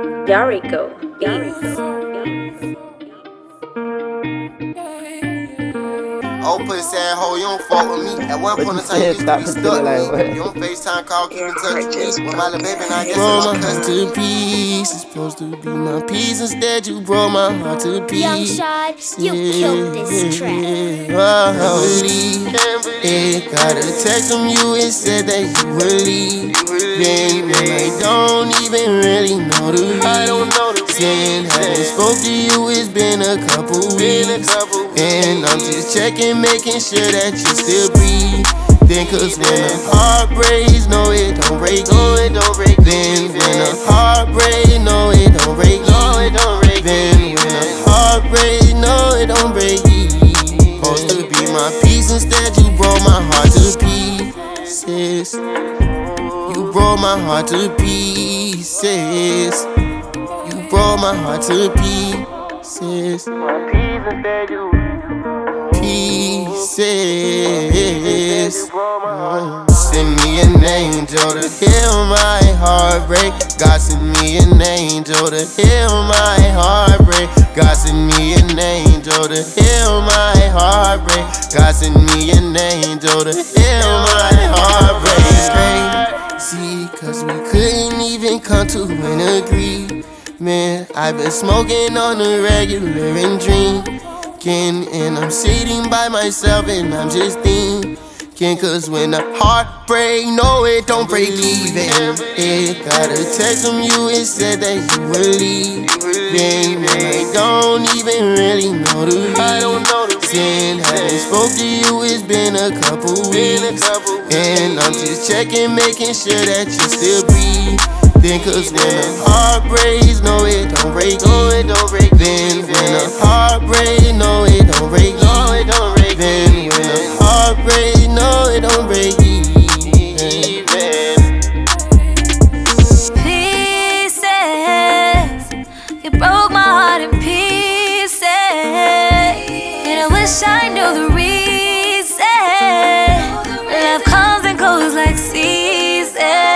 Yarico Beats. Old pussy ass hoe, you don't fuck with me. At one point in time, you used to be stuck with me. You don't FaceTime call, keep in touch with me. With my little baby, and I guess I'm my cousin. To pieces, supposed to be my piece. Instead, you broke my heart to pieces. Young Shad, you killed this track. It got a text from you, it said that you would leave. Then I don't even really know the reason. Haven't spoke to you, it's been a couple weeks. And I'm just checking, making sure that you still breathe. Then cause when a heart breaks, no it don't break. Then when a heart breaks, no it don't break. Then when a heart breaks, no it don't break. Supposed to be my peace, instead you broke my heart to pieces. You broke my heart to pieces. You broke my heart to pieces. Pieces. Send me an angel to heal my heartbreak. God send me an angel to heal my heartbreak. God send me an angel to heal my heartbreak. God send me an angel to heal my heartbreak. It's crazy, cause we couldn't even come to an agreement. I've been smoking on the regular and drinking, and I'm sitting by myself and I'm just thinking. Cause when the heart break, no it don't break even. It got a text from you, it said that you would leave. Then I don't even really know the reason. Haven't spoke to you, it's been a couple weeks. And I'm just checking, making sure that you still breathe. Then cause when the heart breaks, no it don't break. Then when the heart breaks, no it don't break. Then when the heart breaks, no it don't break even. Pieces, you broke my heart in pieces, and I wish I knew the reason. Love comes and goes like seasons.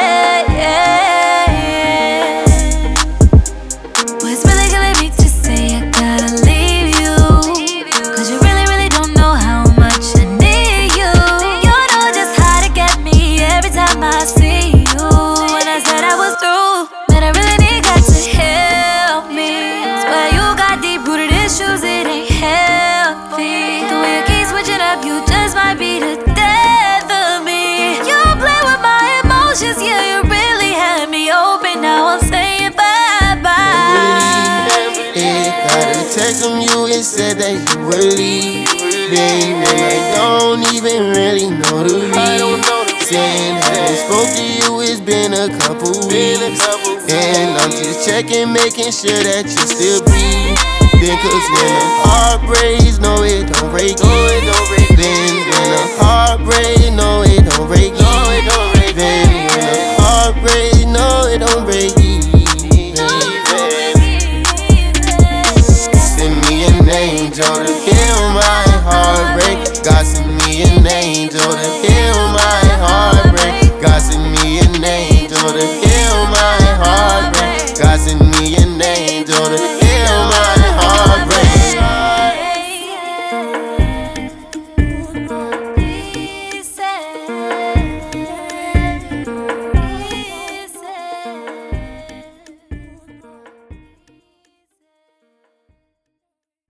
What's really killing me to say I gotta leave you? Cause you really don't know how much I need you. You know just how to get me every time I see you. When I said I was through, man, I really need God to help me. Swear you got deep-rooted issues, it ain't healthy. The way you keep switching up, you just might be the death of me. You play with my emotions, yeah, you really had me open. Now I'm saying bye-bye. It got a text from you, it said that you would leave. Then I don't even really know the reason. Haven't spoke to you, it's been a couple weeks. And I'm just checking, making sure that you still breathe. Then cause when the heart breaks, no it don't break. Then when the heart breaks, no it don't break. Then when the heart breaks, no it don't break.